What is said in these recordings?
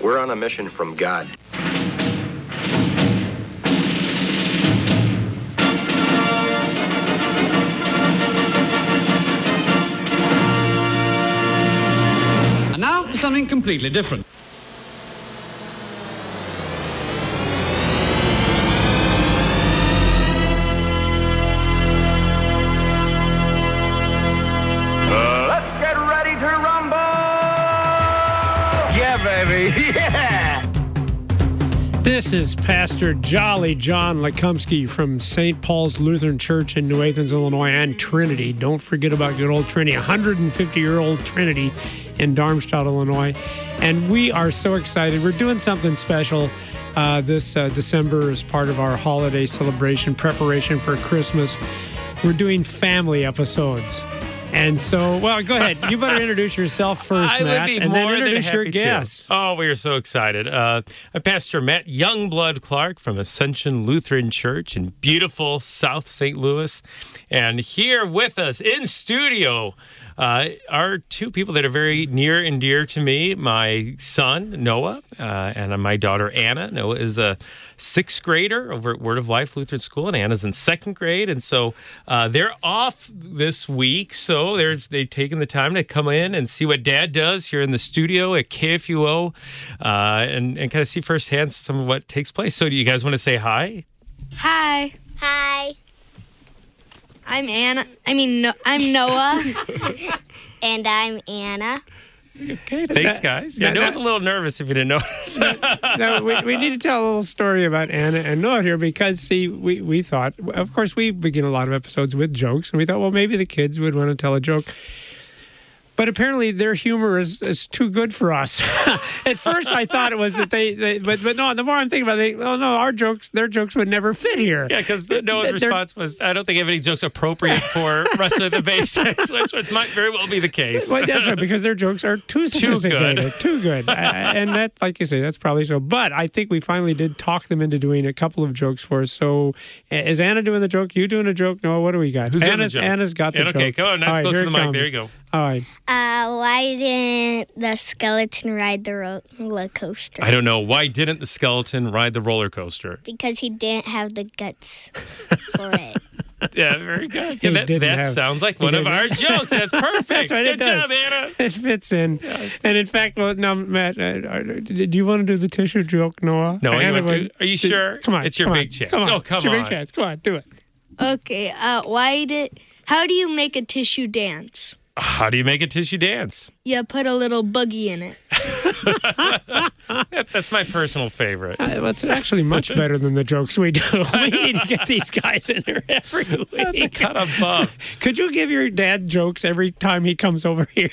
We're on a mission from God. And now for something completely different. Let's get ready to rumble! Yeah, baby, yeah! This is Pastor Jolly John Lekumsky from St. Paul's Lutheran Church in New Athens, Illinois, and Trinity. Don't forget about good old Trinity, 150-year-old Trinity in Darmstadt, Illinois. And we are so excited. We're doing something special this December as part of our holiday celebration, preparation for Christmas. We're doing family episodes. And so, well, go ahead. You better introduce yourself first, Matt, and then introduce your guests. Oh, we are so excited. I'm Pastor Matt Youngblood Clark from Ascension Lutheran Church in beautiful South St. Louis. And here with us in studio are two people that are very near and dear to me. My son, Noah, and my daughter, Anna. Noah is a sixth grader over at Word of Life Lutheran School, and Anna's in second grade. And so they're off this week, so they've taken the time to come in and see what Dad does here in the studio at KFUO and kind of see firsthand some of what takes place. So do you guys want to say hi? Hi. Hi. I'm Anna. I'm Noah. And I'm Anna. Okay, thanks, guys. Yeah, Noah's a little nervous if you didn't notice. No, we need to tell a little story about Anna and Noah here because, see, we thought, of course, we begin a lot of episodes with jokes, and we thought, well, maybe the kids would want to tell a joke. But apparently their humor is too good for us. At first I thought it was that but no, the more I'm thinking about it, their jokes would never fit here. Yeah, because Noah's response was, I don't think I have any jokes appropriate for rest of the basics, which might very well be the case. Well, that's right, because their jokes are too sophisticated, too good. And that, like you say, that's probably so. But I think we finally did talk them into doing a couple of jokes for us. So is Anna doing the joke? You doing a joke? Noah, what do we got? Anna's got the joke. Okay, go on. Let's go to the mic. There you go. All right. Why didn't the skeleton ride the roller coaster? I don't know. Why didn't the skeleton ride the roller coaster? Because he didn't have the guts for it. Yeah, very good. Yeah, that sounds like one of our jokes. That's perfect. That's right. Good job, Anna. It fits in. Yeah. And in fact, well, now, Matt, do you want to do the tissue joke, Noah? No, are you sure? Come on. It's your big chance. Come on. Oh, come on. It's your big chance. Come on, do it. Okay. How do you make a tissue dance? How do you make a tissue dance? You put a little boogie in it. That's my personal favorite. It's actually much better than the jokes we do. We need to get these guys in here every week. That's a cut above. Could you give your dad jokes every time he comes over here?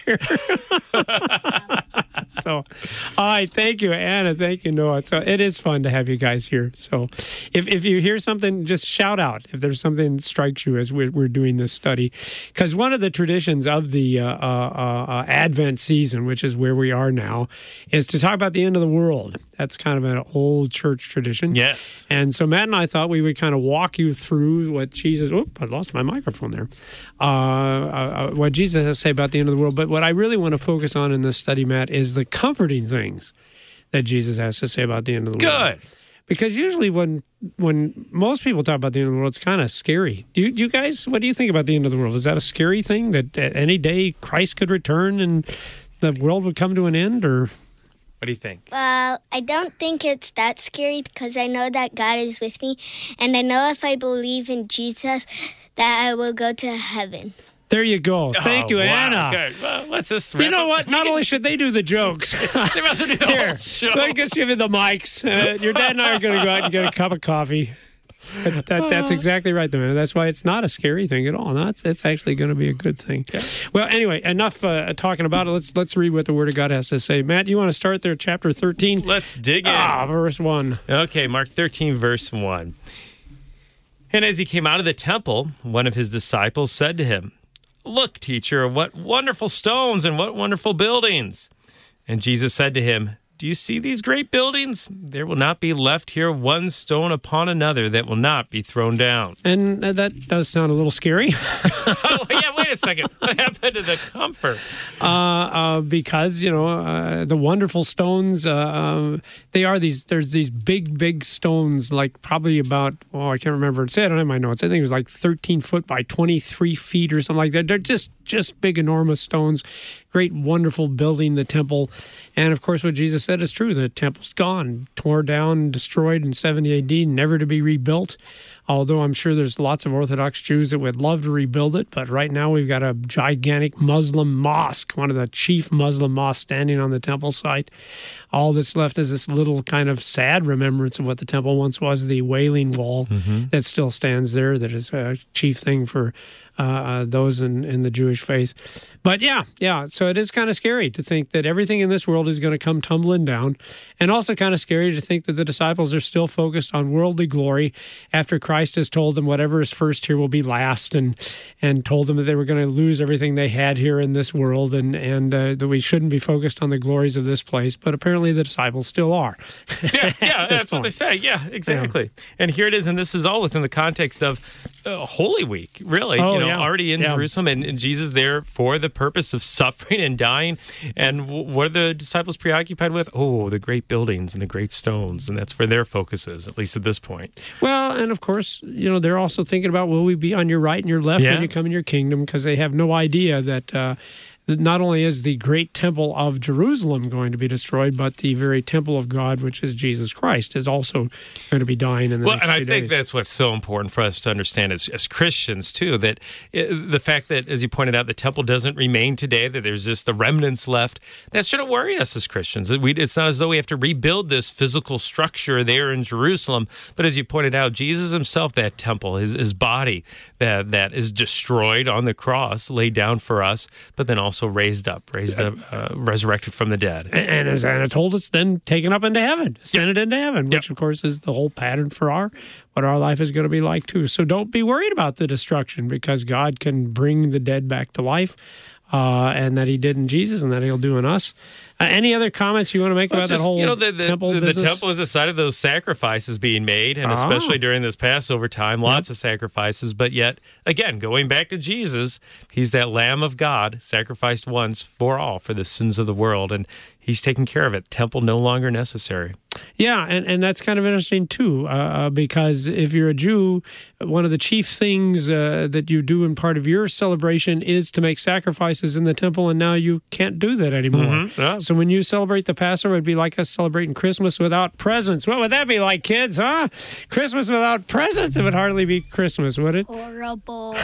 So, all right, thank you, Anna. Thank you, Noah. So it is fun to have you guys here. So if you hear something, just shout out if there's something that strikes you as we're doing this study. Because one of the traditions of the Advent season, which is where we are now, is to talk about the end of the world. That's kind of an old church tradition. Yes. And so Matt and I thought we would kind of walk you through what Jesus... Oh, I lost my microphone there. What Jesus has to say about the end of the world. But what I really want to focus on in this study, Matt, is the comforting things that Jesus has to say about the end of the world. Good. Because usually when most people talk about the end of the world, it's kind of scary. Do you guys, what do you think about the end of the world? Is that a scary thing that at any day Christ could return and the world would come to an end, or... What do you think? Well, I don't think it's that scary because I know that God is with me, and I know if I believe in Jesus that I will go to heaven. There you go. Thank you, wow. Anna. Good. Well, let's just... You know what? Not only should they do the jokes. They must do the whole show. Let us give you the mics. Your dad and I are going to go out and get a cup of coffee. That's exactly right, though. That's why it's not a scary thing at all. No, it's actually going to be a good thing. Yeah. Well, anyway, enough talking about it. Let's read what the Word of God has to say. Matt, you want to start there, chapter 13? Let's dig in. Verse 1. Okay, Mark 13, verse 1. And as he came out of the temple, one of his disciples said to him, "Look, teacher, what wonderful stones and what wonderful buildings." And Jesus said to him, "Do you see these great buildings? There will not be left here one stone upon another that will not be thrown down." And that does sound a little scary. Oh, yeah, wait a second. What happened to the comfort? Because the wonderful stones. They are these. There's these big stones, like probably about. Oh, I can't remember. I don't have my notes. I think it was like 13 foot by 23 feet or something like that. They're just big, enormous stones. Great, wonderful building, the temple. And of course, what Jesus said is true. The temple's gone, tore down, destroyed in 70 AD, never to be rebuilt. Although I'm sure there's lots of Orthodox Jews that would love to rebuild it. But right now we've got a gigantic Muslim mosque, one of the chief Muslim mosques standing on the temple site. All that's left is this little kind of sad remembrance of what the temple once was, the Wailing Wall that still stands there, that is a chief thing for those in the Jewish faith. But yeah, so it is kind of scary to think that everything in this world is going to come tumbling down, and also kind of scary to think that the disciples are still focused on worldly glory after Christ has told them whatever is first here will be last, and told them that they were going to lose everything they had here in this world, and that we shouldn't be focused on the glories of this place. But apparently the disciples still are. Yeah, that's what they say. Yeah, exactly. Yeah. And here it is, and this is all within the context of Holy Week, really. Already in Jerusalem, and Jesus there for the purpose of suffering and dying. And what are the disciples preoccupied with? Oh, the great buildings and the great stones, and that's where their focus is, at least at this point. Well, and of course, they're also thinking about, will we be on your right and your left when you come in your kingdom? Because they have no idea that not only is the great temple of Jerusalem going to be destroyed, but the very temple of God, which is Jesus Christ, is also going to be dying in the next few days. Well, and I think that's what's so important for us to understand as Christians, too, that the fact that, as you pointed out, the temple doesn't remain today, that there's just the remnants left, that shouldn't worry us as Christians. It's not as though we have to rebuild this physical structure there in Jerusalem, but as you pointed out, Jesus himself, that temple, his body that is destroyed on the cross, laid down for us, but then also raised up, resurrected from the dead. And as Anna told us, then taken up into heaven, ascended into heaven, which of course is the whole pattern for what our life is going to be like too. So don't be worried about the destruction, because God can bring the dead back to life, and that he did in Jesus and that he'll do in us. Any other comments you want to make about that whole temple business? The temple is a site of those sacrifices being made, and especially during this Passover time, lots of sacrifices. But yet, again, going back to Jesus, he's that Lamb of God, sacrificed once for all for the sins of the world, and he's taking care of it. Temple no longer necessary. Yeah, and that's kind of interesting too, because if you're a Jew, one of the chief things that you do in part of your celebration is to make sacrifices in the temple, and now you can't do that anymore. Yeah. So when you celebrate the Passover, it'd be like us celebrating Christmas without presents. What would that be like, kids, huh? Christmas without presents? It would hardly be Christmas, would it? Horrible.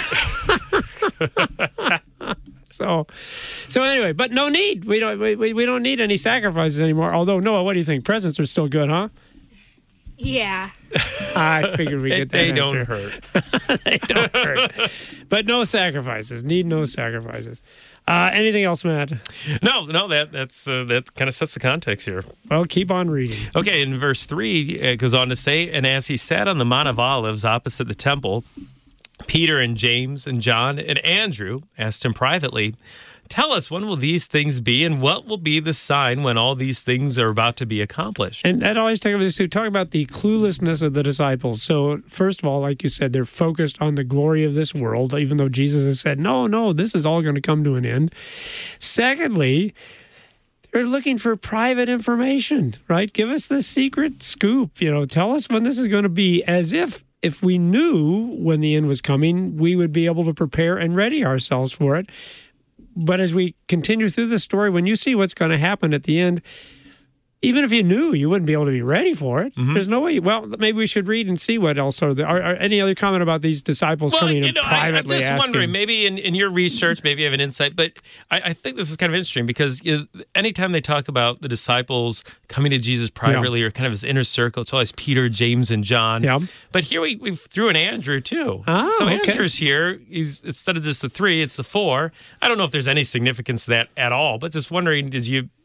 So anyway, but no need. We don't need any sacrifices anymore. Although, Noah, what do you think? Presents are still good, huh? Yeah. I figured we'd get that They answer. don't hurt. They don't hurt. But no sacrifices. Need no sacrifices. Anything else, Matt? No, that kind of sets the context here. Well, keep on reading. Okay, in verse 3, it goes on to say, and as he sat on the Mount of Olives opposite the temple, Peter and James and John and Andrew asked him privately, "Tell us, when will these things be, and what will be the sign when all these things are about to be accomplished?" And that always takes us to talk about the cluelessness of the disciples. So, first of all, like you said, they're focused on the glory of this world, even though Jesus has said, no, this is all going to come to an end. Secondly, they're looking for private information, right? Give us the secret scoop. Tell us when this is going to be, as if we knew when the end was coming, we would be able to prepare and ready ourselves for it. But as we continue through the story, when you see what's going to happen at the end, even if you knew, you wouldn't be able to be ready for it. Mm-hmm. There's no way. Well, maybe we should read and see what else are there. Are any other comment about these disciples coming and privately asking? I'm just wondering, maybe in your research, maybe you have an insight, but I think this is kind of interesting because anytime they talk about the disciples coming to Jesus privately or kind of his inner circle, it's always Peter, James, and John. Yeah. But here we threw in Andrew, too. So Andrew's here. Instead of just the 3, it's the 4. I don't know if there's any significance to that at all, but just wondering, did you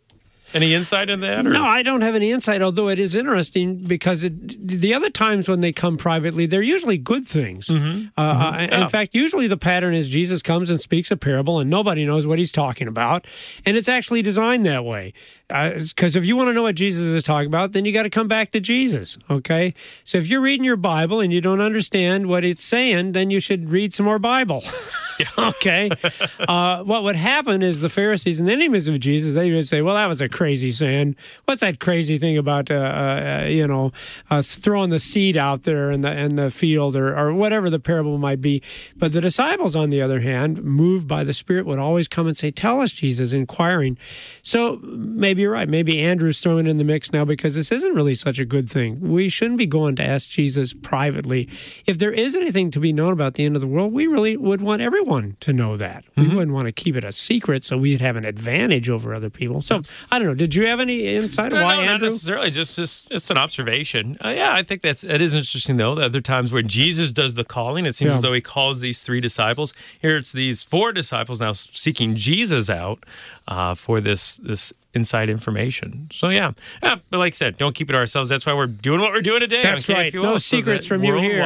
Any insight in that? Or? No, I don't have any insight, although it is interesting because the other times when they come privately, they're usually good things. In fact, usually the pattern is Jesus comes and speaks a parable and nobody knows what he's talking about. And it's actually designed that way. Because if you want to know what Jesus is talking about, then you got to come back to Jesus, okay? So if you're reading your Bible and you don't understand what it's saying, then you should read some more Bible. Okay. What would happen is the Pharisees and the enemies of Jesus, they would say, well, that was a crazy saying. What's that crazy thing about, throwing the seed out there in the field or whatever the parable might be. But the disciples, on the other hand, moved by the Spirit, would always come and say, tell us, Jesus, inquiring. So maybe you're right. Maybe Andrew's throwing in the mix now because this isn't really such a good thing. We shouldn't be going to ask Jesus privately. If there is anything to be known about the end of the world, we really would want everyone to know that. We wouldn't want to keep it a secret so we'd have an advantage over other people. So, I don't know. Did you have any insight on why, Andrew? Not necessarily. Just an observation. I think it is interesting, though. The other times where Jesus does the calling, it seems as though he calls these 3 disciples. Here it's these 4 disciples now seeking Jesus out for this inside information. So, but like I said, don't keep it to ourselves. That's why we're doing what we're doing today. That's right. No secrets from you here.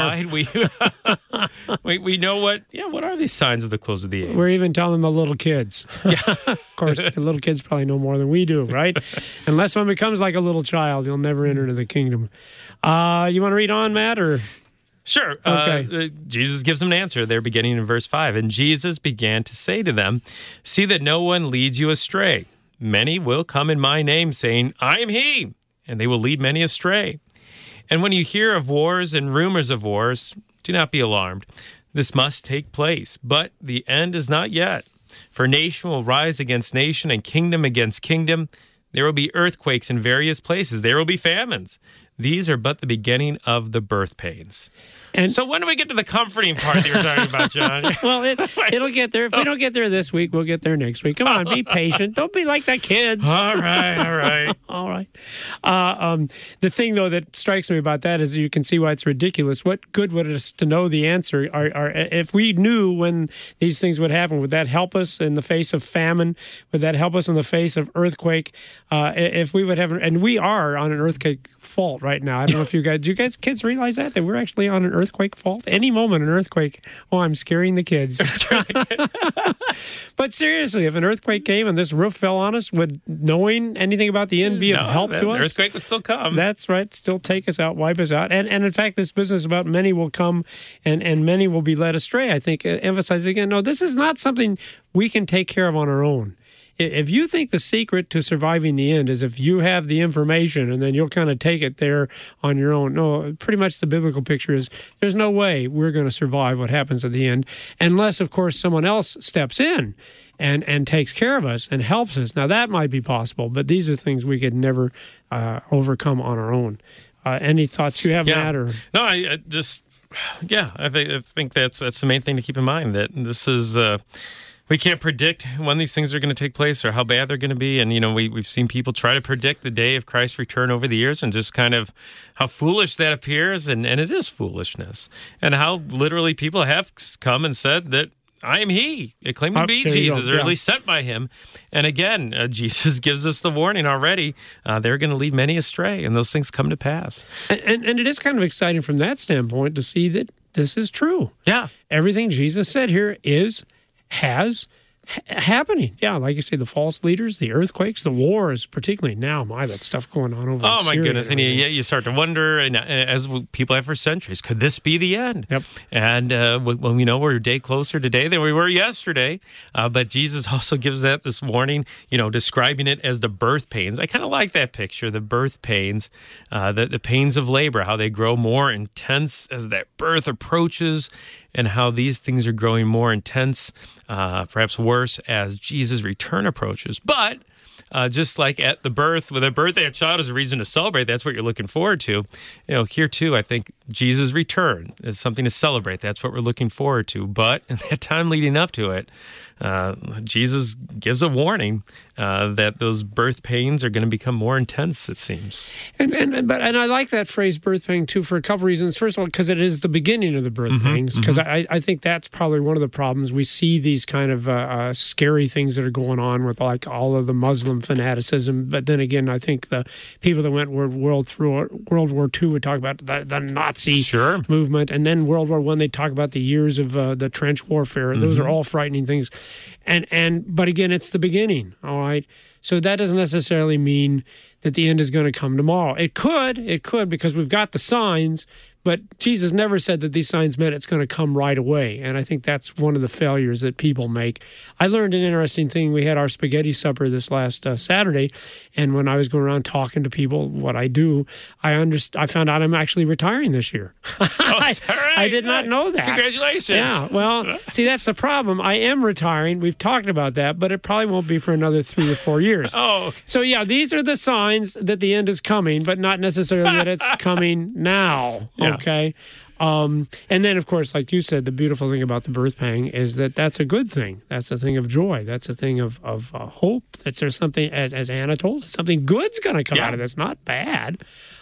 We know what are these signs of the close of the age? We're even telling the little kids. Of course, the little kids probably know more than we do, right? Unless one becomes like a little child, you'll never enter into the kingdom. You want to read on, Matt, or... Sure. Okay. Jesus gives them an answer. They're beginning in verse 5. And Jesus began to say to them, see that no one leads you astray. Many will come in my name, saying, I am he, and they will lead many astray. And when you hear of wars and rumors of wars, do not be alarmed. This must take place, but the end is not yet. For nation will rise against nation, and kingdom against kingdom. There will be earthquakes in various places. There will be famines. These are but the beginning of the birth pains. And so when do we get to the comforting part that you're talking about, John? Well, it'll get there. If we don't get there this week, we'll get there next week. Come on, be patient. Don't be like the kids. All right. All right. The thing, though, that strikes me about that is you can see why it's ridiculous. What good would it us to know the answer? If we knew when these things would happen, would that help us in the face of famine? Would that help us in the face of earthquake? If we would have, and we are on an earthquake fault right now. I don't know if do you guys kids realize that we're actually on an earthquake fault? Any moment an earthquake. Oh, I'm scaring the kids. But seriously, if an earthquake came and this roof fell on us, would knowing anything about the end be of help to us? The earthquake would still come. That's right. Still take us out, wipe us out. And in fact, this business about many will come and many will be led astray, I think, emphasizes again, no, this is not something we can take care of on our own. If you think the secret to surviving the end is if you have the information and then you'll kind of take it there on your own, no, pretty much the biblical picture is there's no way we're going to survive what happens at the end unless, of course, someone else steps in and takes care of us and helps us. Now, that might be possible, but these are things we could never overcome on our own. Any thoughts you have, Matt? Or? No, I think that's the main thing to keep in mind, that this is... we can't predict when these things are going to take place or how bad they're going to be. And, we've seen people try to predict the day of Christ's return over the years and just kind of how foolish that appears. And it is foolishness. And how literally people have come and said that I am he. They claim to be Jesus, or at least sent by him. And again, Jesus gives us the warning already. They're going to lead many astray, and those things come to pass. And it is kind of exciting from that standpoint to see that this is true. Yeah. Everything Jesus said here has happening. Yeah, like you say, the false leaders, the earthquakes, the wars, particularly now. My, that stuff going on over in Syria. Oh, my goodness. And you start to wonder, and as people have for centuries, could this be the end? Yep. And we know we're a day closer today than we were yesterday. But Jesus also gives that this warning, describing it as the birth pains. I kind of like that picture, the birth pains, the pains of labor, how they grow more intense as that birth approaches, and how these things are growing more intense, perhaps worse, as Jesus' return approaches. But just like at the birth, with a birthday, a child is a reason to celebrate. That's what you're looking forward to. Here too, I think Jesus' return is something to celebrate. That's what we're looking forward to. But in that time leading up to it, Jesus gives a warning that those birth pains are going to become more intense, it seems. And I like that phrase, birth pain, too, for a couple reasons. First of all, because it is the beginning of the birth pains, because I think that's probably one of the problems. We see these kind of scary things that are going on with like all of the Muslim Muslim fanaticism. But then again, I think the people that went World War II would talk about the Nazi movement, and then World War I, they talk about the years of the trench warfare. Those are all frightening things. But again, it's the beginning. All right. So that doesn't necessarily mean that the end is going to come tomorrow. It could, because we've got the signs, but Jesus never said that these signs meant it's going to come right away. And I think that's one of the failures that people make. I learned an interesting thing. We had our spaghetti supper this last Saturday, and when I was going around talking to people, what I do, I found out I'm actually retiring this year. I did not know that. Congratulations. Yeah, well, see, that's the problem. I am retiring. We've talked about that, but it probably won't be for another 3 or 4 years. Oh. So, yeah, these are the signs that the end is coming, but not necessarily that it's coming now. Yeah. Okay. And then, of course, like you said, the beautiful thing about the birth pang is that that's a good thing. That's a thing of joy. That's a thing of hope. That there's something, as Anna told us, something good's going to come out of this, not bad.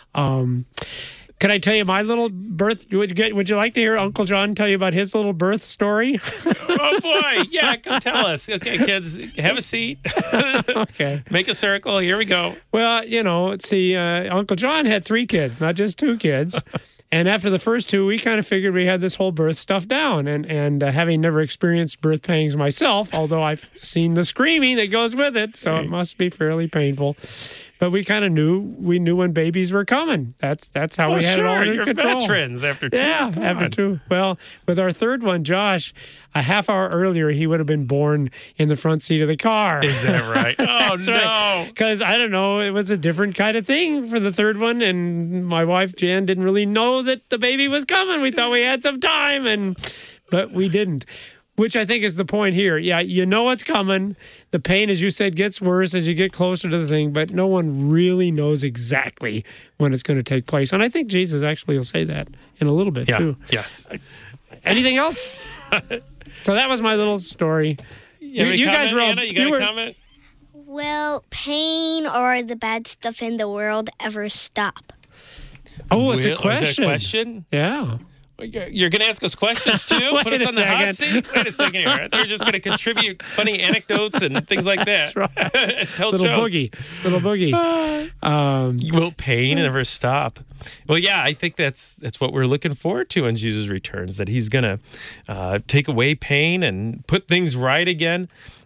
Can I tell you my little birth? Would you like to hear Uncle John tell you about his little birth story? Oh, boy. Yeah, come tell us. Okay, kids, have a seat. Okay. Make a circle. Here we go. Well, see, Uncle John had 3 kids, not just 2 kids. And after the first 2, we kind of figured we had this whole birth stuff down. And having never experienced birth pangs myself, although I've seen the screaming that goes with it, so it must be fairly painful. But we kind of knew when babies were coming. That's how we had it all under You're control. veterans after 2. Yeah, after 2. Well, with our third one, Josh, a half hour earlier, he would have been born in the front seat of the car. Is that right? Oh, no. Because, I don't know, it was a different kind of thing for the third one, and my wife, Jan, didn't really know that the baby was coming. We thought we had some time, but we didn't. Which I think is the point here. Yeah, you know it's coming. The pain, as you said, gets worse as you get closer to the thing, but no one really knows exactly when it's going to take place. And I think Jesus actually will say that in a little bit, too. Yes. Anything else? So that was my little story. You guys were all... Anna, you got a comment? Will pain or the bad stuff in the world ever stop? Oh, it's a question. Is that a question? Yeah. You're going to ask us questions, too? Put us on the hot seat? Wait a second here. They're just going to contribute funny anecdotes and things like that. That's right. Tell Little jokes. Little boogie. Will pain never stop? Well, yeah, I think that's what we're looking forward to when Jesus returns, that he's going to take away pain and put things right again.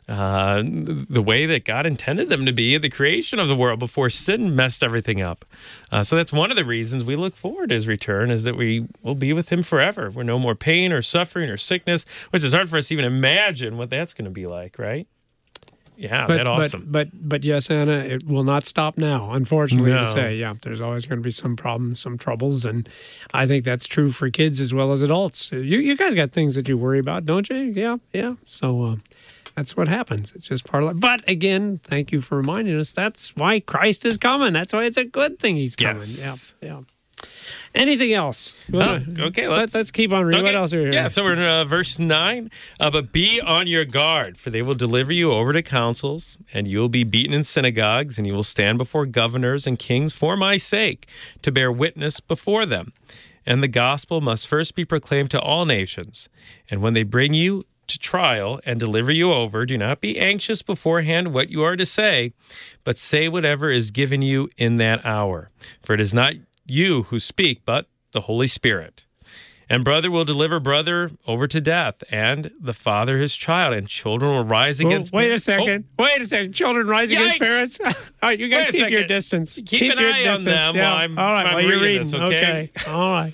The way that God intended them to be at the creation of the world before sin messed everything up. So that's one of the reasons we look forward to his return, is that we will be with him forever. We're no more pain or suffering or sickness, which is hard for us to even imagine what that's going to be like, right? Yeah, that's awesome. But yes, Anna, it will not stop now, unfortunately to say. Yeah, there's always going to be some problems, some troubles, and I think that's true for kids as well as adults. You guys got things that you worry about, don't you? Yeah. So that's what happens. It's just part of life. But again, thank you for reminding us. That's why Christ is coming. That's why it's a good thing he's coming. Yes. Yeah. Anything else? Okay, let's keep on reading. Okay. What else are here? Yeah, so we're in verse 9. But be on your guard, for they will deliver you over to councils, and you will be beaten in synagogues, and you will stand before governors and kings for my sake, to bear witness before them. And the gospel must first be proclaimed to all nations. And when they bring you to trial and deliver you over, do not be anxious beforehand what you are to say, but say whatever is given you in that hour. For it is not you who speak, but the Holy Spirit. And brother will deliver brother over to death, and the father his child, and children will rise against parents. Wait a second. Children rise against parents? All right, you guys keep your distance. Keep an eye on them while I'm reading this, okay? All right.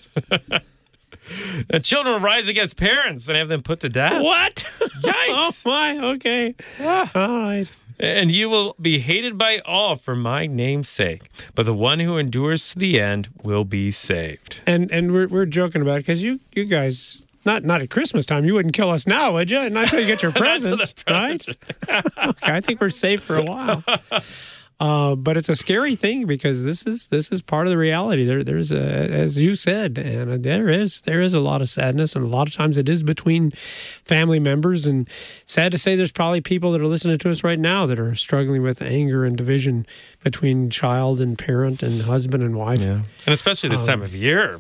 And children will rise against parents and have them put to death. What? Yikes. Oh, my. Okay. All right. And you will be hated by all for my name's sake, but the one who endures to the end will be saved. And we're joking about it because you guys, not at Christmas time, you wouldn't kill us now, would you? Not until you get your presents, right? Okay, I think we're safe for a while. But it's a scary thing because this is part of the reality. There's as you said, Anna, there is a lot of sadness, and a lot of times it is between family members. And sad to say, there's probably people that are listening to us right now that are struggling with anger and division between child and parent and husband and wife. Yeah. And especially this time of year,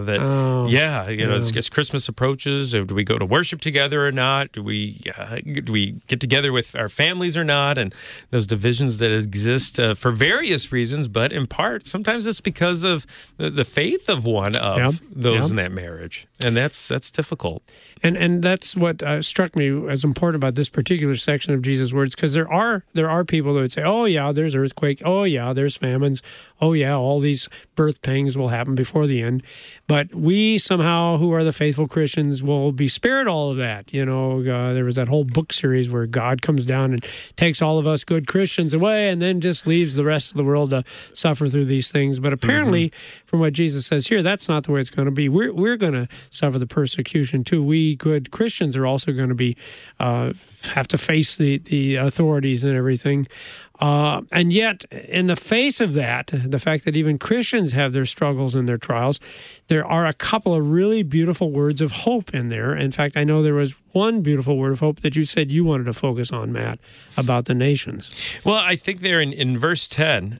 as Christmas approaches, do we go to worship together or not? Do we get together with our families or not? And those divisions that exist for various reasons, but in part, sometimes it's because of the faith of one of those in that marriage. And that's difficult. And that's what struck me as important about this particular section of Jesus' words, because there are people that would say, oh, yeah, there's earthquake. Oh, yeah, there's famines. Oh, yeah, all these birth pangs will happen before the end. But we somehow, who are the faithful Christians, will be spared all of that. There was that whole book series where God comes down and takes all of us good Christians away and then just leaves the rest of the world to suffer through these things. But apparently, from what Jesus says here, that's not the way it's going to be. We're going to suffer the persecution too. We good Christians are also going to be have to face the authorities and everything. And yet, in the face of that, the fact that even Christians have their struggles and their trials, there are a couple of really beautiful words of hope in there. In fact, I know there was one beautiful word of hope that you said you wanted to focus on, Matt, about the nations. Well, I think there in verse 10,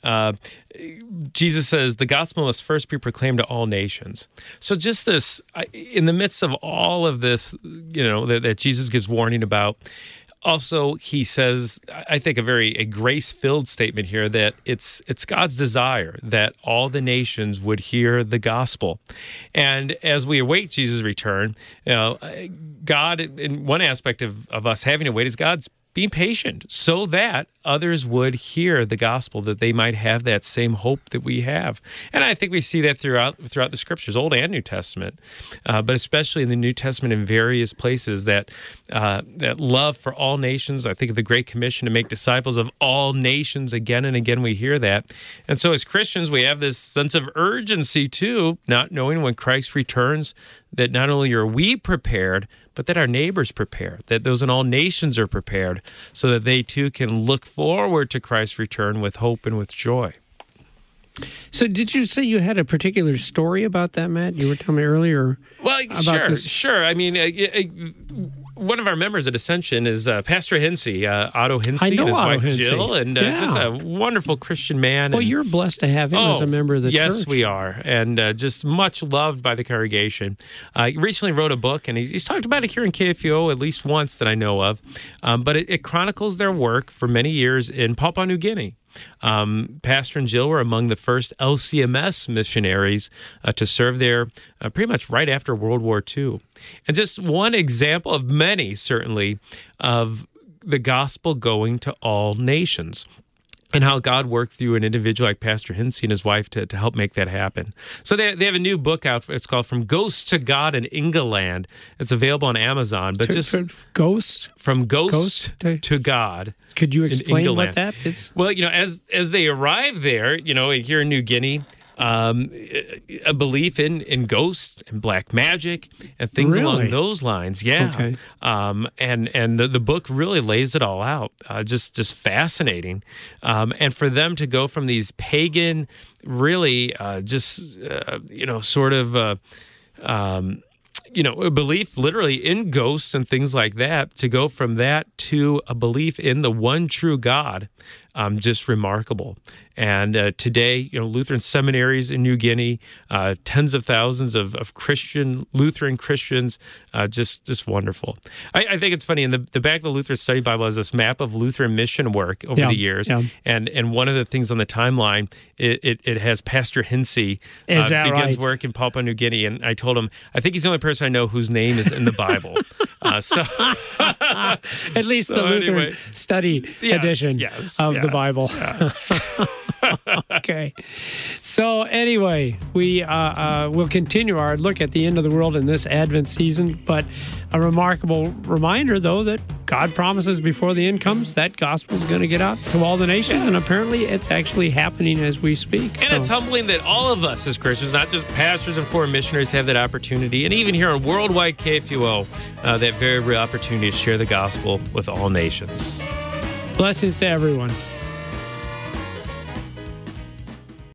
Jesus says, the gospel must first be proclaimed to all nations. So just this, in the midst of all of this, that Jesus gives warning about, also, he says, I think a grace-filled statement here, that it's God's desire that all the nations would hear the gospel. And as we await Jesus' return, God, in one aspect of us having to wait, is God's being patient so that others would hear the gospel, that they might have that same hope that we have. And I think we see that throughout the scriptures, Old and New Testament, but especially in the New Testament in various places, that love for all nations. I think of the Great Commission to make disciples of all nations. Again and again we hear that. And so as Christians, we have this sense of urgency too, not knowing when Christ returns, that not only are we prepared, but that our neighbors prepare, that those in all nations are prepared, so that they too can look forward to Christ's return with hope and with joy. So did you say you had a particular story about that, Matt? You were telling me earlier about this. Sure. I mean, one of our members at Ascension is Pastor Hinsey, Otto Hinsey, and his wife Jill, and just a wonderful Christian man. Well, you're blessed to have him as a member of the church. Yes, we are, and just much loved by the congregation. He recently wrote a book, and he's talked about it here in KFUO at least once that I know of, but it chronicles their work for many years in Papua New Guinea. Pastor and Jill were among the first LCMS missionaries to serve there pretty much right after World War II. And just one example of many, certainly, of the gospel going to all nations, and how God worked through an individual like Pastor Hinsey and his wife to help make that happen. So they have a new book out. It's called From Ghosts to God in Ingaland. It's available on Amazon. But From Ghost to God. Could you explain what that is? Well, as they arrive there, here in New Guinea, a belief in ghosts and black magic and things along those lines. Yeah. Okay. And the book really lays it all out. Just fascinating. And for them to go from these pagan, really a belief literally in ghosts and things like that, to go from that to a belief in the one true God, just remarkable. And today, Lutheran seminaries in New Guinea, tens of thousands of Lutheran Christians, just wonderful. I think it's funny, in the back of the Lutheran Study Bible has this map of Lutheran mission work over the years. Yeah. And one of the things on the timeline, it has Pastor Hinsey begins work in Papua New Guinea. And I told him, I think he's the only person I know whose name is in the Bible. At least the Lutheran Study edition of the Bible. Yeah. Okay. So anyway, we will continue our look at the end of the world in this Advent season, but a remarkable reminder, though, that God promises before the end comes, that gospel is going to get out to all the nations, and apparently it's actually happening as we speak. And it's humbling that all of us as Christians, not just pastors and foreign missionaries, have that opportunity, and even here on Worldwide KFUO, that very real opportunity to share the gospel with all nations. Blessings to everyone.